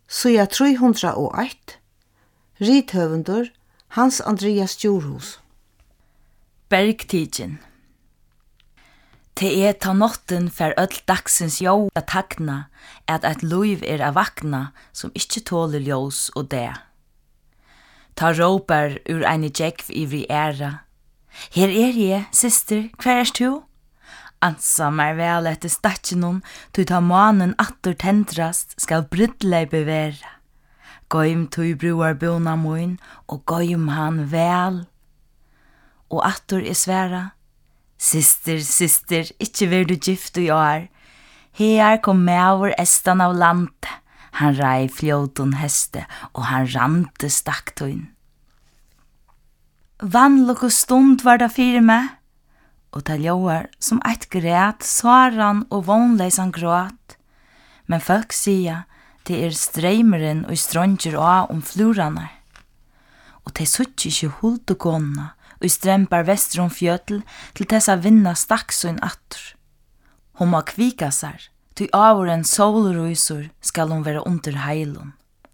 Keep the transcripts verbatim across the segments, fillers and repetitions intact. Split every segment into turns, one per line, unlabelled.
Sida tre hundrað og eitt. Rithøvundur Hans Andreas Djurhus.
Bergtidjen. Te er ta notten for öll dagsins jó at tagna, at et luiv er a vakna som ikkje tåler ljós og det. Ta råpar ur eine djekv ivri æra. Her er jeg, syster, hver er du? Ansa meg vel etter statjenon, tu ta manen atter tendrast, skal brydleibe vera. Goim tu bruar bona moin, og goim han vel. Og atter er sværa, syster, syster, ikkje ver du gift og år. Her kom mever estan av lande, han rei fljóton heste, og han rante staktuin. Vannlok og stund var det fyrir meg, og ta ljóar som eit græt, svaran og vonleisan gråt. Men folk sia, det er streimeren og stronjer av om floranar. Og det sutt ikkje huldegånda, og strempar vester om fjøtel til tessa vinna stakksøyn atter. Hon må kvika seg, til avåren solrøysor skal hon være under heilun.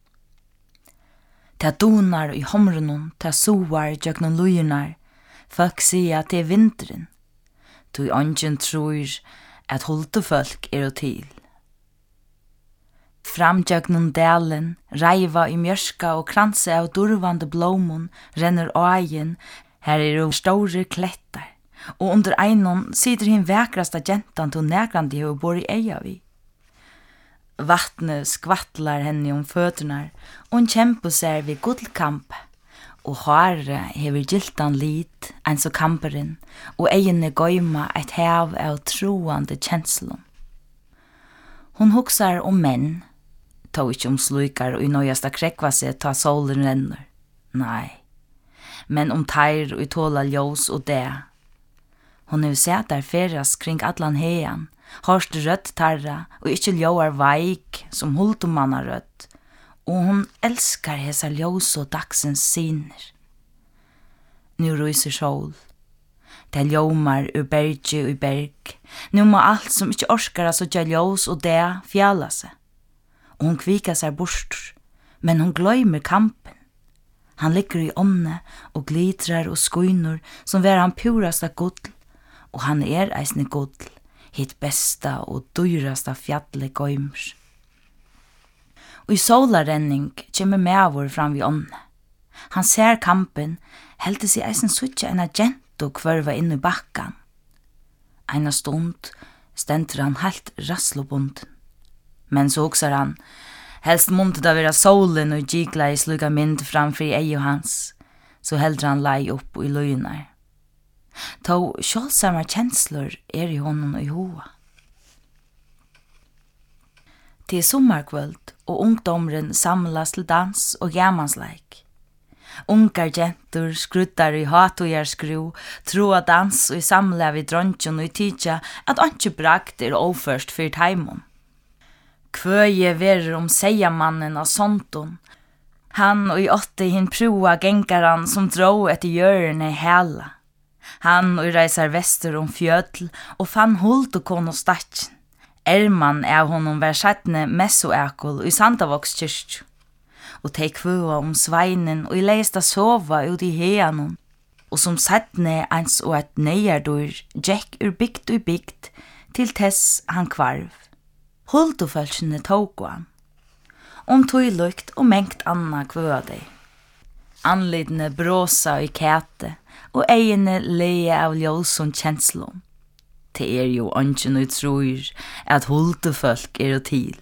Ta donar i homrunon, ta soar jøgnon lujernar, folk sier at det er vinteren. Tu ongen tror at hultefolk er og til. Framjøgnon dalen, reiva i mjørska og kranse av durvande blomon, renner ågen, her er jo store klettar, og under einon sitter hin vekrasta gentan til negrandi og bor i eia vi. Vattnet skvattlar henne om føturnar, og hun kjemper seg ved gullkamp, og hare hever giltan lit, eins og kamperen, og egene goima et hev av troande kjenslom. Hun huksar om menn, ta ikkje om slukar og i nøyasta krekva seg ta solen renner. Nei, men om teir og i tåla ljós og det. Hun har sett der feras kring atlan hean, hørst rødt tarra og ikkje ljóar veik som hultumanna rødt, og hun elskar hesa ljós og dagsens siner. Nu ryser sol. Det ljómar ur bergi og i berg. Nu må alt som ikkje orskar a sotja ljós og det fjalla seg. Og hun kvika seg bostur, men hun gløymer kampen. Han ligger i ånne og glitrar og skuinur som ver han purasta gull, og han er eisne gull, hitt besta og dyrasta fjallet goymers. Og i solarenning kjemmer mevor fram vi ånne. Han ser kampen, heldte seg eisen suttja en agent og kvørva inn i bakkan. Eina stund stenter han helt raslobunden. Men så hoksar han, helst måtte det være solen og gikla i sluga mynd framfor i eio hans, så heldre han lei opp i løgnar. Ta sjålsamar kjenslor er i honom og i hoa. Det er sommarkvöld, og ungdomren samlas til dans og jamansleik. Ungar gentur skruttar i hatojarskru, troa dans og i samla vid dronjon og i tidja at anki brakt er overførst fyrt heimon. Kvøye verer om seiamannen av sonton. Han og i åtte hin prua gengaran som dro etter hjørne hela. Han og reisar vester om fjødl og fann hult og kon og statjen. Erman av honom var sættne messoekol i Sandavokskyrkju. Og tei kvøa om sveinen og i leista sova ut i heanon. Og som sættne eins og et neiardur gekk ur bygd og bygd til tess han kvarv. Hultofölkene tåg han. Om tog lukt og mengt anna kvøa dei. Anlidne bråsa i kæte, og egene leie av ljøsson kjenslom. Det er jo ønsken og tror at hultefolk er og til.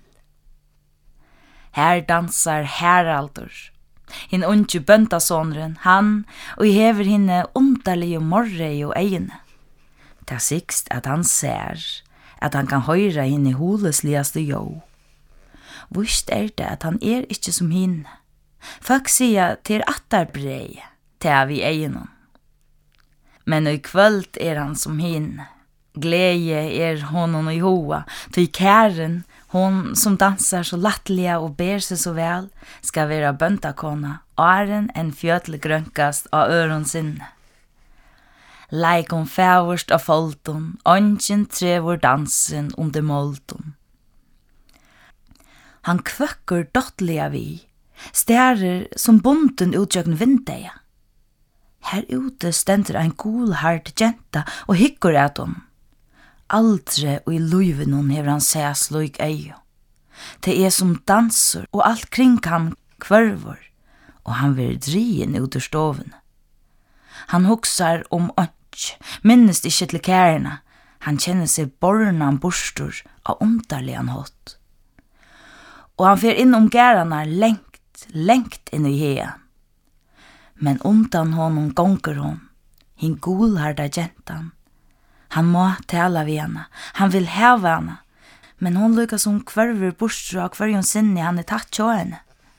Her dansar Heraldur. Hinn unge bøndasånren, han, og hever hinne underlige morre og egene. Det er sikst at han ser, at han kan høyre hinne hulesligaste jo. Vust er det at han er ikke som hinne. Folk sier til attarbrei, til vi egene. Men i kvöld er han som hinne. Gleje er honom i hoa, til kæren, hon som dansar så lattliga og ber seg så vel, skal være bøndakona, åren en fjøtle grønkast av øron sinne. Leik om fævorst av folton, ongen trevor dansen under molton. Han kvøkker dottliga vi, stærer som bunden utjøkken vindeia. Her ute stender ein gulhard jenta og hikker at hon. Aldri og i luiven hon hever han seg slik eio. Det er som danser, og alt kring han kvørvor, og han vil drien ut ur stoven. Han huksar om ønsk, minnes ikkje til kærena. Han kjenner seg bornan borstor av underligan hot. Og han fer inn om gærarna lengt, lengt inn i hea. Men undan honom gonger hon, hin gulharda gentan. Han må tala vi henne, han vil heva henne, men hon lykkes som kvarver borstor av kvarjon sinne han er tatt til henne.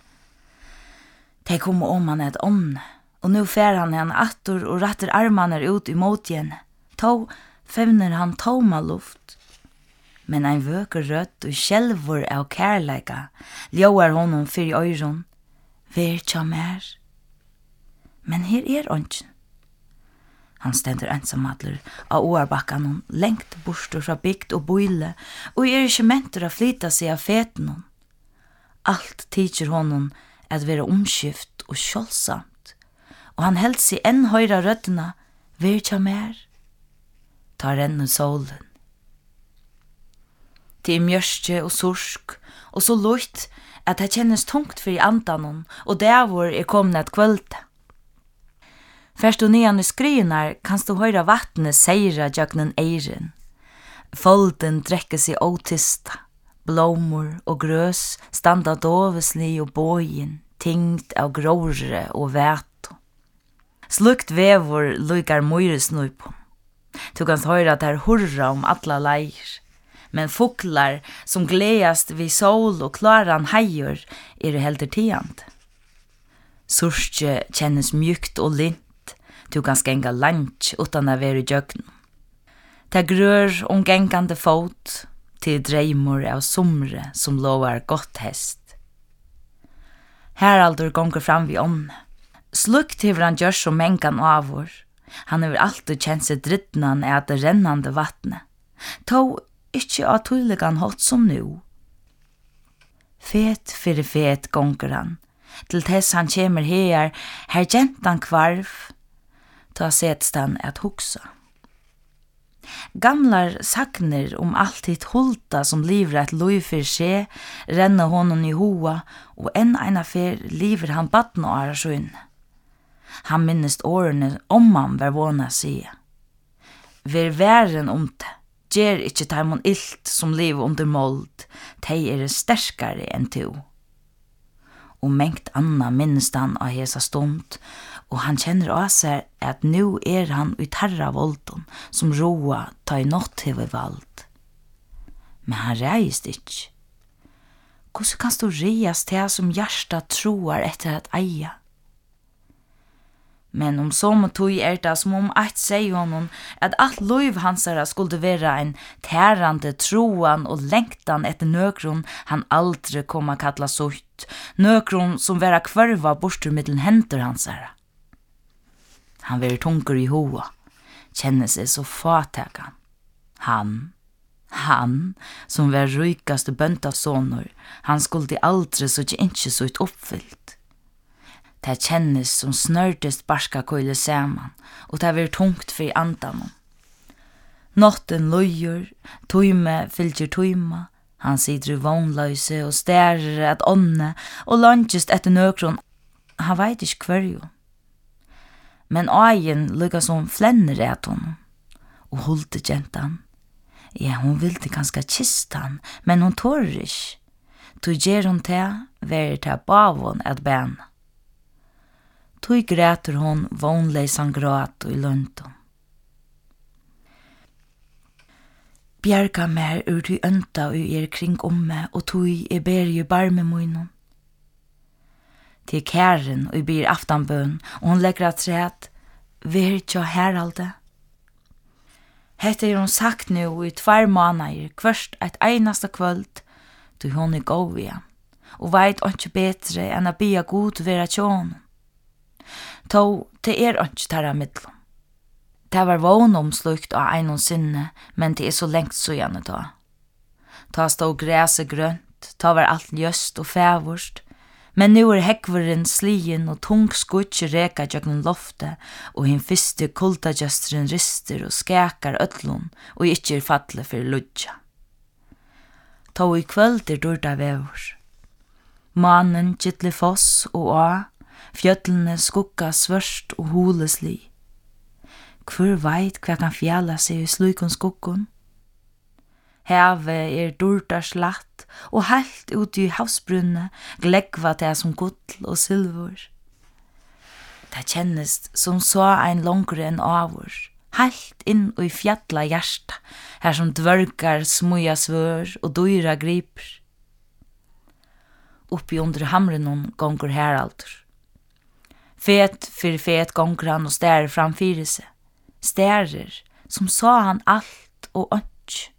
De kommer om han et ånne, og nu fer han henne attor og ratter armarna ut imot henne. To fevner han toma luft. Men ein vøker rødt og skjelvor av kærleika, ljóar honom fyr i øyron. Ver tja mer. Men her er ønsken. Han stender ensamadler av åarbakkan lengt bostor fra bygd og boile, og er ikke mentor å flyta seg av feten hon. Alt tidser honom at være omskift og kjølsamt, og han held seg enn høyra røddena, ver tja mer. Ta rennu solen. Det er mjørste og sursk, og så lukt at det kjennes tungt for i andanon, og derfor er kommet et kvölde. Først og nian i skrinar kanst du høyra vattnet seira jøgnen eiren. Folden drekker seg åtista, blomor og grøs standa dovesli og bågin, tingt av gråre og væto. Slukt vevor lukar møyresnøypon. Du kanst høyra at her hurra om alla leir. Men fuklar som gledast vid sol og klaran heier er helder tiand. Surske kjennes mjukt og lint. Du kan skänga lunch utan att vara i djögn. Det grör om gängande fot till dreimor av somre som lovar gott häst. Heraldur gonger fram vid ånne. Slukt hever han gjør som mengan avor. Han hever alltid kjent seg drittnan av det rennande vattnet. To ikkje av tulligan hot som nu. Fet fyrir fet gonger han. Til tess han kjemer her, her gentan kvarv, ta setstan at hugsa. Gamlar sagner om alltid hulta som livr et lov for seg, renner honom i hoa, og enn eina fer livr han badn og arasjøyn. Han minnest årene om han var vana seg. Ver væren om det, gjer ikkje taimon illt som liv under mold, tei er sterskare enn to. Og mengt anna minnest han av hesa stund, og han kjenner av seg at nu er han ut herra volden som roa ta i nått hever vald. Men han reist ikkje. Hvordan kan du reist til som hjärsta troar etter at eia? Men om så må tog er det som om eit sier honom at alt liv hansara skulle være en tærande troan og lengtan etter nøkron han aldri kom a kalla sutt, nøkron som vera kvarva bortur middelen henter hansara. Han ver tungur i hoa, kjenner seg så fatakan. Han, han, som var rykaste bøntavsånor, han skulle aldri så ikke så ut oppfyllt. Det kjennes som snørtest barska køyle saman, og det var tungt for andan. Notten løyer, tøyme fylgjer tøyma, han sitter i vognløse og stærer at ånne, og langest etter nøkron, han veit ikke hverjo. Men ægen lykka som flenner et honom, og holdte gentan. Ja, hun ville kanskje kist han, men hun tår ikke. Tog gjer hun til, ver til bavon et bena. Tog græter hon vognleisan gråt i London. Bjerga mer ur ty ønta og er kring omme, og tog er ber i barme munnen. Til kæren og ber aftanbøn, og hon legger at træt, ver tja heralde. Hette er hon sagt nu i tvær måneder, hverst eit einasta kvöld, til hon er gåv igjen, og veit ikkje betre enn a bia god vera tjån. To, det er ikkje tarra middlom. Det var vån omslukt av einon sinne, men det er så lengt så gjerne da. Ta stå græse grønt, kvøld, ta var alt ljøst og fævorst, men nu er hekveren slien og tung skutsk reka gjøgnen loftet, og hin fyrste kuldagjøstren rister og skakar öllun, og ikkje er fatle for ludja. Ta i kvöld er durda vevor. Mannen gytli foss og a, fjöllene skugga svørst og hulesli. Hvor veit hva kan fjalla seg i slukon skuggon? Havet er durda slatt, og helt ut i havsbrunne glegva det som gull og silver. Det kjennes som så ein longre enn avur, helt inn og i fjalla hjärsta, her som dvörgar smuja svør og dyra griper. Oppi under hamrenon gonger Heraldur. Fet for fet gonger han og stærer framfyrir seg. Stærer som sa han alt og ønsk.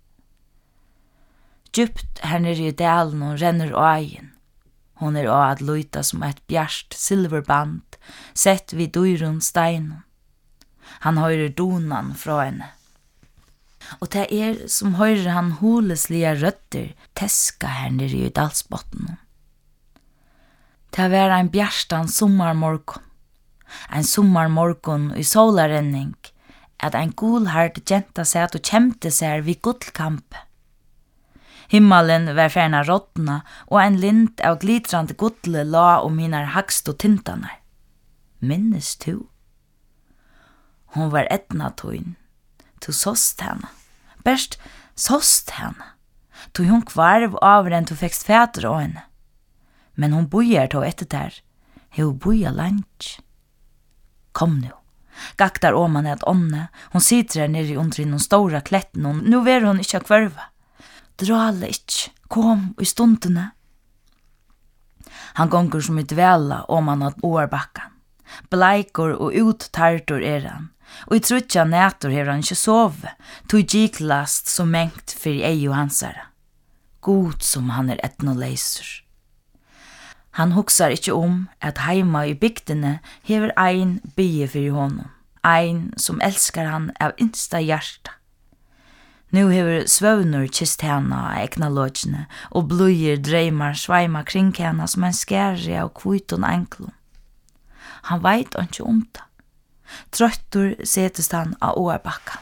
Djupt her nere i dalen og renner ågen. Hon er å at luita som et bjerst silverband, sett vid dyrun steinen. Han høyrer donan fra henne. Og det er som høyrer han huleslige røtter teska her nere i dalsbotten. Det var ein bjerstan sommarmorgon. Ein sommarmorgon i solarenning, at ein gulhard jenta sett og kjemte seg vid gullkampe. Himmelen var ferna rådna, og ein lind av glitrande gudle la om hinar hagst og tintanar. Minnes tu? Hon var etna tøyn. Tu såst henne. Berst såst henne. Tu hon kvarv av enn tu fekst fæter av henne. Men hon bojar to etter der. Hon bojar lunch. Kom nu. Gaktar åman et ånne. Hon sitter her nere under i noen stora kletten, og nu ver hon ikkje kvarva. Drale ikkje, kom i stundene. Han gonger som i dvela åman at årbakkan. Bleikor og uttartor er han. Og i trutja nætor hever han ikkje sove, tog giklast som mengt for ei og hansara. God som han er etnoleiser. Han huksar ikkje om at heima i bygdene hever ein bie fyrir honom, ein som elskar han av insta hjarta. Nu hever svøvnur kist hana av egna lodjene, og bløyer dreymar sveima kring hana som en skæri av kviton enklum. Han veit ikkje om det. Trøttur setest han av årbakka.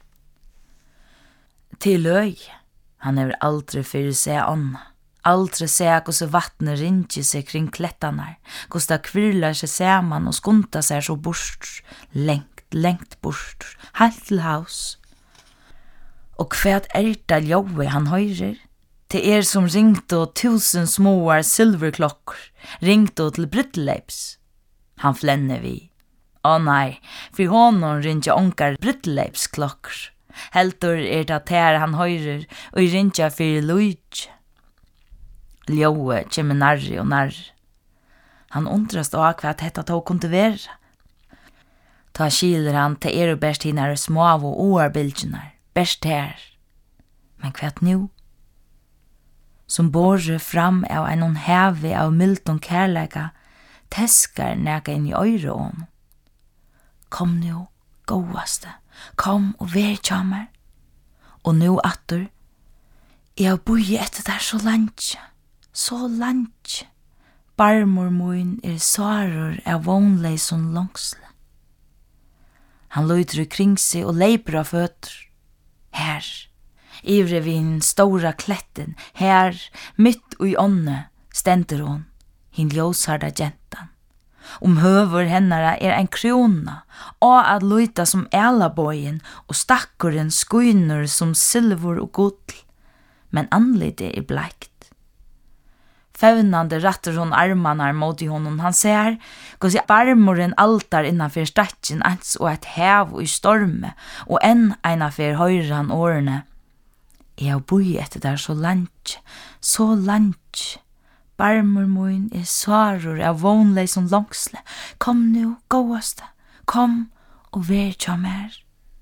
Til løy, han hever aldri fyrir seg anna. Aldri seg hvordan vattnet ringer seg kring klettanar, hvordan det kvirlar seg saman og skunta seg så bort, lengt, lengt bort, helt til haus. Og hva er det ljøve han høyrer? Det er som ringte og tusen småar silverklokker, ringte til brytteleips. Han flenner vi. Å nei, for honom ringer onkar brytteleips-klokker. Heldur er det ter han høyrer, og ringer for luidj. Ljóe kjemmer narri og narri. Han undrast av hva dette tog kunne være. Ta kiler han til er og best hinnar små og oarbildjenar, best her. Men hva nu? Som borre fram av en heve av mildon kærleika, teskar nega inn i øyre om. Kom nu, gåaste, kom og vær tjammer. Og nu atter, jeg har boi etter der så langt. Så langt. Barmor moin er svarer av vonlei som langsle. Han løyder kring seg og leiper av føtter. Her, ivre vi den stora kletten, her, mitt ui ånne, stender hon, hin ljósarda gentan. Om høver hennara er ein krona, og at løyta som elabøyen, og stakkuren skuiner som silver og gull, men anlite er bleikt. Fevnande ratter hon armarna mot i honom. Han ser hos barmoren altar innanför statjen ens og et hev og i storme, og enn innanför høyrer han årene. Jeg har boi etter der så langt, så langt. Barmor moin er svarer av vonlei som langsle. Kom nu, gåaste, kom og vær tja mer.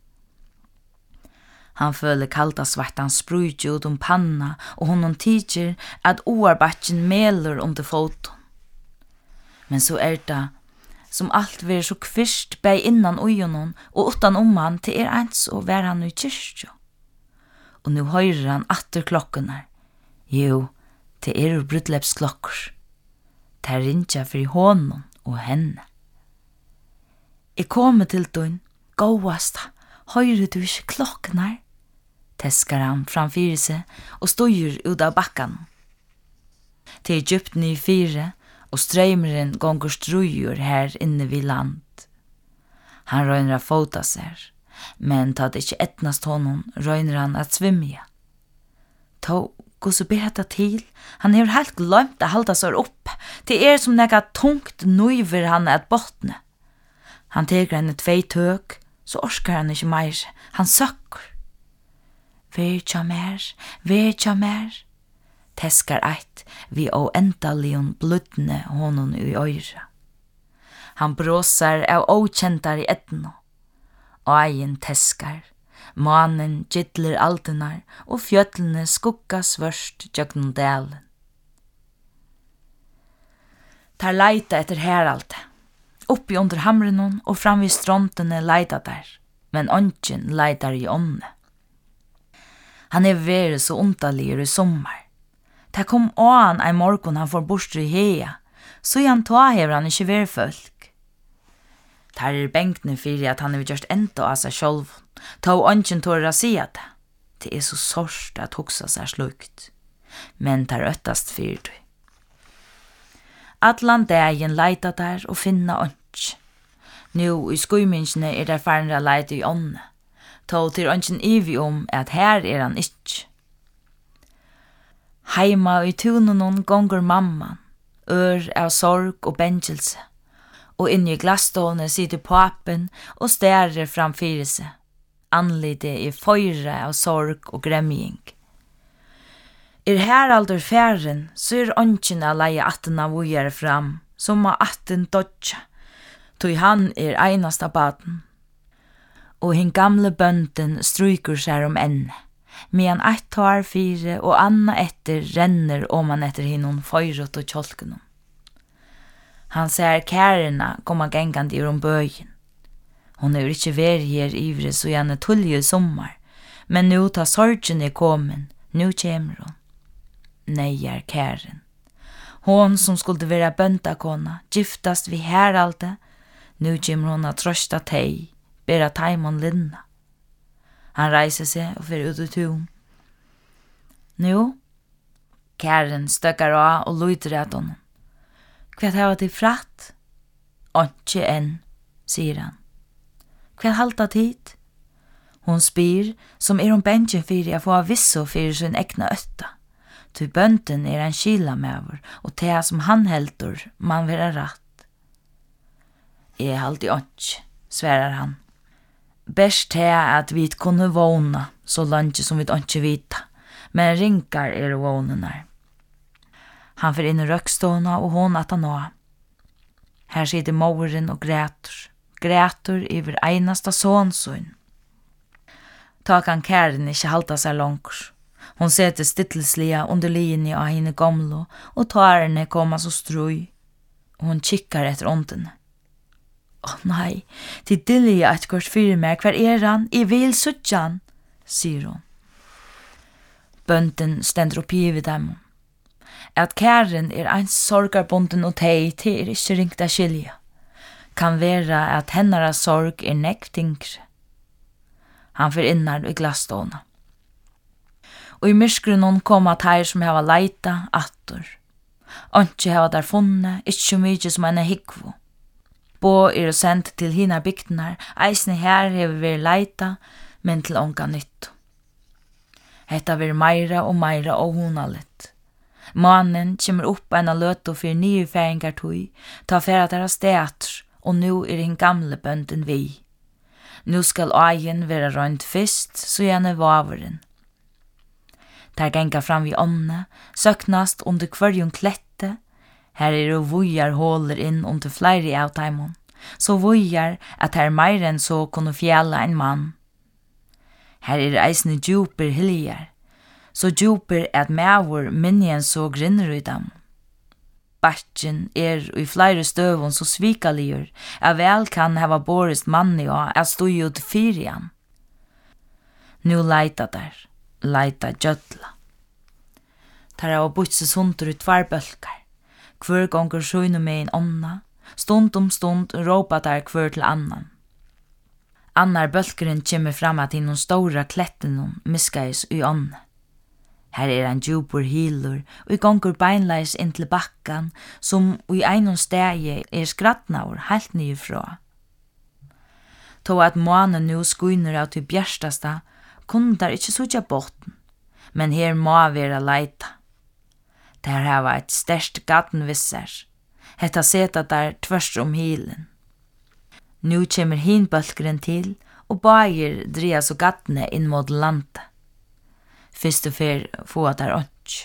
Han føler kalda svartan sprujt ut om panna, og honom tidser at oarbatjen meler under foton. Men så er det, som alt ver så kvist bei innan ujonon, og utan om han til er eins og vær han i kyrkjo. Og nu høyrer han atter klokkenar. Jo, til er brudlepsklokker. Ta rinja for honom og henne. Jeg kommer til døgn, gåasta, høyre du ikke klokknar? Teskar han framfyrir seg og støyer ut av bakkan. Til Egypten i fire, og strøymeren gonger strujur her inne vid land. Han røyner å fota seg, men ta det ikke etnast honom, røyner han at svimja. Ta gå så ber dette til, han har helt glemt å halda seg opp, det er som nega tungt nøyver han at botne. Han teker henne tvei tøk, så orskar han ikke meir, han søkker. Vær tja mer, vær tja mer, teskar eit vi å endalion bludne honom i øyra. Han bråsar av åkjentar i etno, Øyen teskar, manen gittler aldenar og fjøtlene skugga svørst gjøgnum dalen. Tar leita etter heralte, oppi under hamrenon og fram vid strontene leita der, men ongen leitar i ånne. Han er vært så ondaligur i sommar. Ta kom an ein morgon han får bort i hea, så han ta hever han ikke vært folk. Tar er bänkne fyrir at han har gjort enda av seg sjolv, ta og ongen tårer å si at det. Det er så sorst at hoksa seg slukt, men tar øttast fyrir du. Atlan dagen leita der og finna ongen. Nu i skuiminsene er der farnra leita i ånne, ta til ongen ivi om at her er han ikkje. Heima i tunenon gonger mamman, ør av sorg og bengelse, og inni i glasstående sitter papen og stærer framfyrir seg. Anlite i føyre av sorg og gremming. Er heraldur færen, så er ongen a leie attena vujere fram, som a atten dodja, tog han er einasta baden. Og hin gamle bønden stryker seg om enne, medan ett tar fire og anna etter renner oman etter hinnon føyrot og kjolkenom. Han ser kærena komma gengande ur om bøyen. Hon er ikke vært her ivre så gjerne tullje sommar, men nu tar sorgen er kommen, nu kommer hon. Nei er kæren. Hon som skulle være bøndakona, giftast vi heralte, nu kommer hon a trøsta tei, bera taimon linna. Han reiser seg og fer ut i tun. Nu, kæren støkkar av og lyder at honom. Hva har du fratt? Ikke enn, sier han. Hva halta tid? Hon spyr, som er om bensjen fyrir a få av visso fyrir sin egna øtta. Ty bønden er en kilamever, og det som han heldur, man vera ratt. Jeg halti ikke, sverar han. Best det at vi kunne våna, så langt som vi ikke vita, men rinkar er vånenar. Han fer inn i røkståna og hon at han nå. Her sitter moren og grætur, grætur iver einasta sånsøyn. Ta kan kæren ikke halta seg langt. Hon setter stittleslia under linje av henne gamlo, og tårene koma så strøy. Hon kikkar etter åndene. Åh oh, nei, til dillige et kors fyrir meg, hver er han? I vil suttjan, sier hon. Bønden stender opp i vid dem. At kæren er ein sorgarbonden og tei til er ikke ringt a skilja. Kan vera at hennara sorg er nekt yngre. Han fyrir innar i glasståna. Og i myskrunnen kom at her som hava leita attor. Antje hava der funne, ikkje mykje som en hikvo. Bo er sendt til hina bygdnar, eisne her hever vi leita, men til onka nytt. Hetta vir meira og meira og hunalit. Mannen kommer opp en av løto for nye færingar tog, ta færa deres teater, og nu er hin gamle bønden vi. Nu skal ægen være rønt fyrst, så gjerne vaveren. Der genga fram vi ånne, søknast under kvarjon klette, her er jo vujar håler inn under flere av taimon, så vujar at her meir enn så kunne fjalla en mann. Her er eisne djuper hiljar, så djuper at mævor minnjen så grinner ut dem. Batjen er i flere støvun så svikaligur, at vel kan hava borist manni og at stod ut fyrjan. Nu leita der, leita gjødla. tar av butse sunter ut tvær bølkar. Kvør gonger sjøyne med en onna, stund om stund råpa der kvør til annan. Annar bølkeren kommer fram at innom stora kletten miskais i ånne. Her er en djupur hilur, og i gonger beinleis inn til bakkan, som i einon stegi er skratnaur helt nyfra. Tå at månen nu skuiner av til bjerstasta, kunne der ikkje sutja botten, men her må vera leita. Der hava eit sterkt gattenvisser, hetta seta der tvørst om hilen. Nu kommer hin bølkeren til, og bager dreas og gattene inn mot landet. Fyrst og fyr få at der ånds.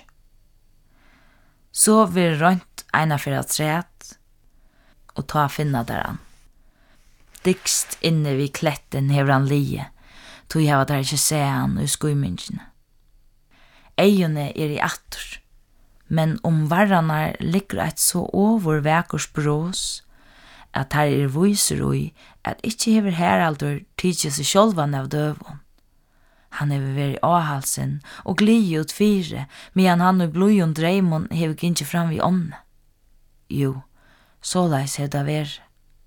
Så vil rønt eina fyra træt, og ta finna der an. Dykst inne vid kletten hever han lie, tog jeg var der ikke se han i skuimingene. Eione er i attor, men om varranar ligger eit så overvekors brås, at her er viser ui at ikkje hever heraldur tidsi seg sjolvan av døvun. Han hever væri avhalsen og glid ut fire, medan han og blodjon dreimon hever gynnsi fram vi ånne. Jo, såleis hever det væri.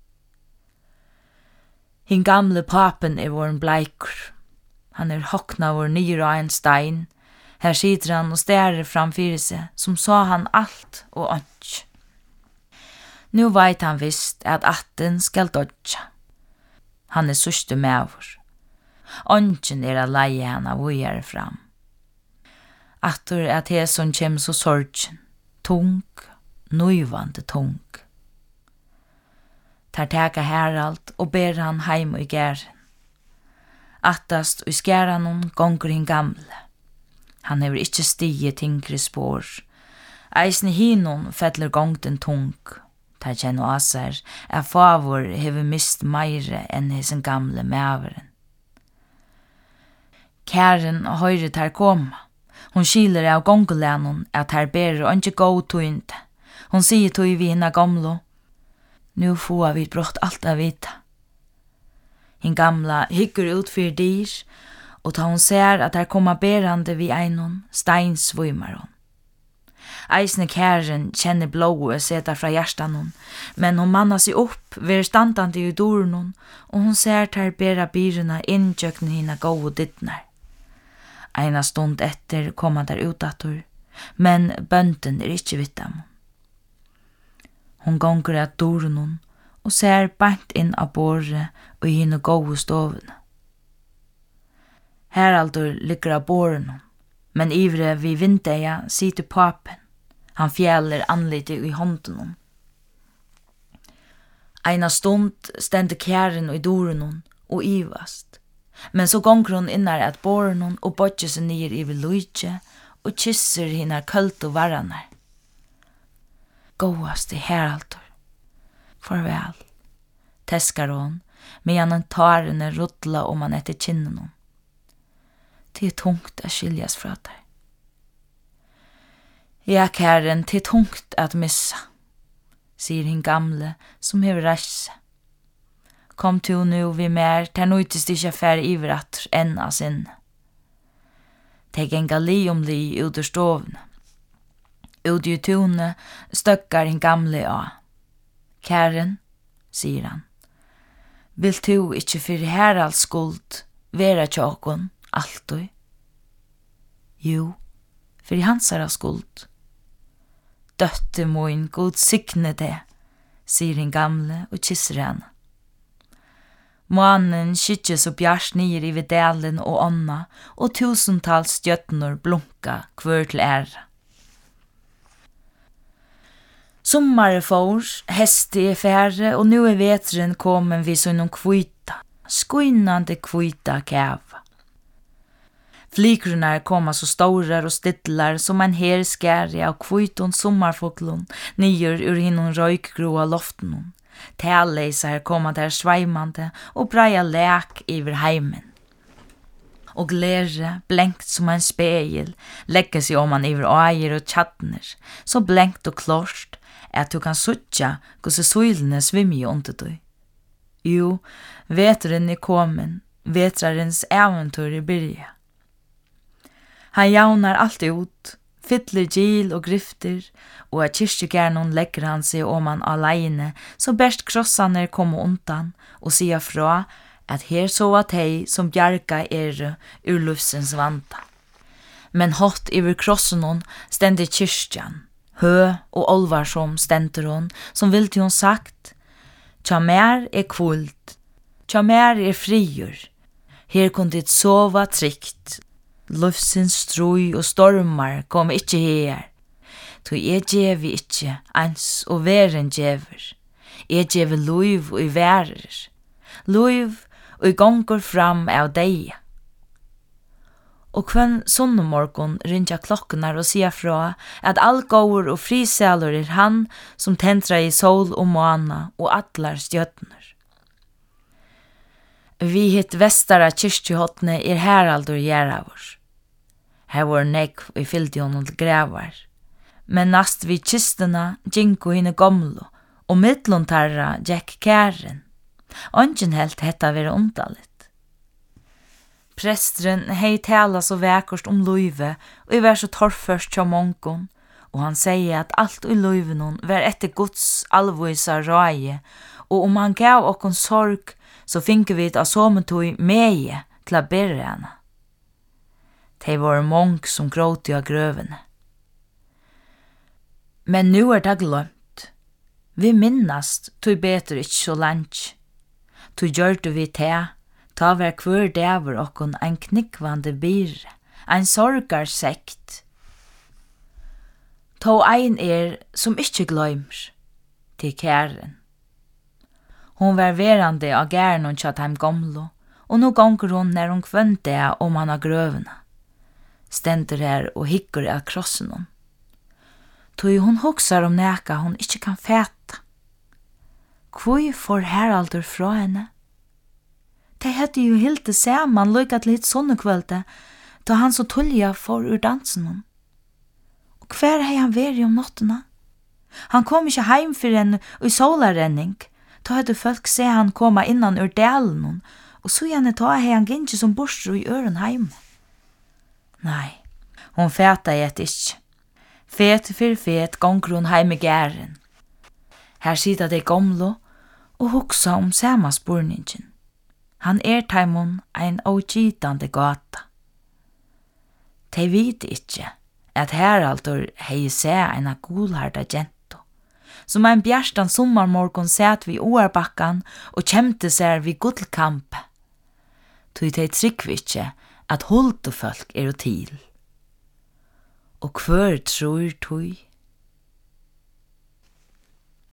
Hin gamle papen er våren bleikur. Han er hokna vår nyr av en stein. Her sitter han og stærer framfyrir seg, som sa han alt og ånds. Nu veit han visst at atten skal dodja. Han er sørste mevor. Ånden er a leie hana vujere fram. Attor at heson kjem så sorgen, tung, nøyvande tung. Tar teka Harald og ber han heim i gæren. Attast og i skæranon gonger hin gamle. Han hever ikkje stige tingre spår. Eisne hinon fettler gongten tung. Tar kjenno asar at favor hever mist meire enn hesen gamle mæveren. Kæren høyre tar koma. Hon skiler av gongolænon at her ber og ikke gå tøynte. Hon sier tøy vi hinna gamlo. Nu får vi brått alt av vita. Hin gamla hyggur ut fyrir dyr, og ta hon ser at her koma berande vi einon, steinsvøymar hon. Eisne kæren kjenner blåe seta fra hjertanon, men hon manna seg opp, ver standande i dornon, og hon ser ter bera byruna inntjøkne hina gode dittnar. Eina stund etter kom han der utatur, men bønden er ikkje vittam. Hon gonger at dornon, og ser bant inn av båre og i hina gode stovene. Haraldur ligger av båren, men ivre vid vindeia sitter papen. Han fjæller anlitet i hånden. Eina stund stendte kæren i doren og ivast. Men så gonger hon innar at båren og bodger seg nir i luitje og kysser hina kølt og varranar. Gåast i Haraldur. Farvel. Teskar hon, medan han tar henne ruttla om han etter kinnen hon. Det er tungt at skiljas fra deg. Ja, kæren, det er tungt at missa, sier hin gamle som hever reise. Kom to nu vi mer, ter nøytist ikkje færre ivratt enn av sinne. Teg enga li om li ut ur stovene. Ut i tune støkkar hin gamle av. Kæren, sier han, vil du ikkje fyrir Haralds skuld vera tjåkon alltid? Jo, fyrir hansara skuld. Døtte moin, god signe det, sier hin gamle og kysser henne. Månen skyttes og bjars nir i videlen og ånda, og tusentals stjøtnor blunka kvør til æra. Sommare får, heste er færre, og nu er vetren komen vi sånn kvita, skuinande kvita kæva. Flikruna koma så stora og stidlar som en her skæri av kviton sommarfoglun nyer ur hinnon røykgroa loftenon. Tælleisar koma der sveimande og breia lek iver heimen. Og glere, blenkt som en speil, legger seg om han iver åger og tjattner, så blenkt og klorst, at du kan suttja hvordan søylene svimmer under du. Jo, vetren er komen, vetrarens eventyr er byrja. Han jaunar alt ut, fyller gil og grifter, og at kyrkjegärnon legger han seg oman av leine, så berst krossaner komme undan og sier fra at her så at hei som bjarga er ur lufsens vanta. Men hot iver krossenon stender kyrkjan, hø og olvarsom stender hon, som vil til hon sagt, tja mer er kvult, tja mer er friur, her kun dit sova trygt, lufsens strui og stormar kom ikkje her, to jeg djevi ikkje ans og veren djever, jeg djevi luiv og i værer, luiv og i gongur fram av deia. Og kvann sonnemorgon rinja klokkenar og sia fra at all gåur og friselur er han som tentra i sol og måna og atlar stjøtner. Vi hitt vestara kyrkjehotne er heraldur gjeravur. Her var nekv og fyldi honom til grevar. Men nast vi kistena ginko hine gomlo og mittlun tarra gekk kæren. Ongen helt hetta vera undalit. Prestren hei tala så väkkost om luive, og i var så torrførst tja monkon, og han sier at alt i luivenon var etter Guds alvoisa røye, og om han gav okkon sorg, så finke vi av somentoi meie til a berre hana. Det var monk som gråti av grøvene. Men nu er det glömt. Vi minnast tog betur ikkje så langt. Tog gjørte vi te, ta var hver dæver okkon ein knikvande byre, ein sorgar sekt. Ta ein er som ikkje gløymer, til kæren. Hon var verande av gæren og tjatt heim gomlo, og nå gonger hon når hon kvønte om han av grøvene. Stender her og hikker av krossen hon. Tog hon hoksar om neka hon ikkje kan fæta. Hvor får Heraldur fra henne? De hadde jo helt det saman lykka til hitt sonnekvölde, da han så tullja for ur dansen hon. Og hver hei han veri om nottena? Han kom ikkje heim for henne i solarrenning, da hadde folk se han koma innan ur delen hon, og så gjerne ta hei han ginnje som borsru i øren heim. Nei, hon fæta i et ikkje. Fet for fet gonger hon heim i gæren. Her sida de gomlo og hugsa om sama spurningen. Han er taimon ein ogitande gata. De vit ikkje at Heraldur hei se eina gulharda gento, som ein bjarstan sommarmorgon sett vi oarbakkan og kjemte seg vi gullkamp. Tui de tryggvi ikkje at hultefolk er til. Og hver tror tui